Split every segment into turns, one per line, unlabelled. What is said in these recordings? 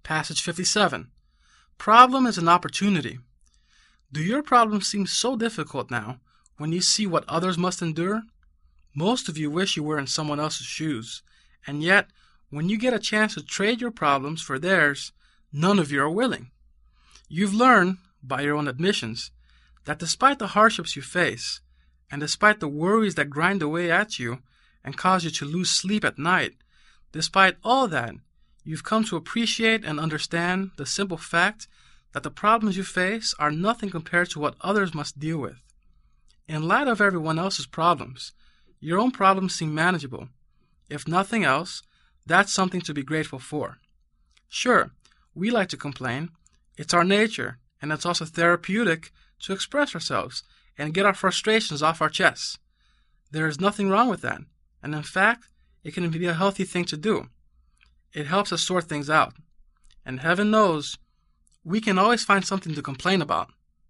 Passage 57. Problem is an opportunity. Do your problems seem so difficult now when you see what others must endure? Most of you wish you were in someone else's shoes, and yet, when you get a chance to trade your problems for theirs, none of you are willing. You've learned, by your own admissions, that despite the hardships you face, and despite the worries that grind away at you and cause you to lose sleep at night, despite all that, you've come to appreciate and understand the simple fact that the problems you face are nothing compared to what others must deal with. In light of everyone else's problems, your own problems seem manageable. If nothing else, that's something to be grateful for. Sure, we like to complain. It's our nature, and it's also therapeutic to express ourselves and get our frustrations off our chests. There is nothing wrong with that, and in fact, it can be a healthy thing to do. It helps us sort things out. And heaven knows, we can always find something to complain about.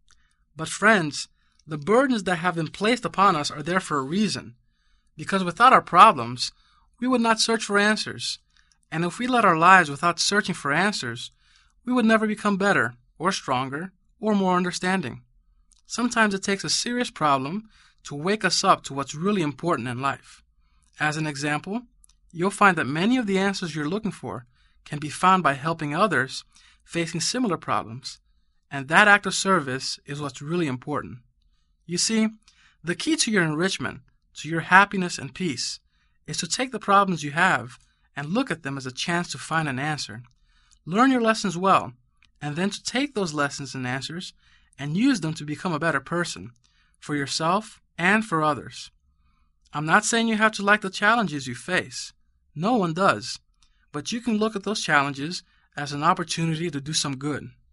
But friends, the burdens that have been placed upon us are there for a reason. Because without our problems, we would not search for answers. And if we led our lives without searching for answers, we would never become better, or stronger, or more understanding. Sometimes it takes a serious problem to wake us up to what's really important in life. As an example, you'll find that many of the answers you're looking for can be found by helping others facing similar problems, and that act of service is what's really important. You see, the key to your enrichment, to your happiness and peace, is to take the problems you have and look at them as a chance to find an answer. Learn your lessons well, and then to take those lessons and answers and use them to become a better person, for yourself and for others. I'm not saying you have to like the challenges you face. No one does. But you can look at those challenges as an opportunity to do some good.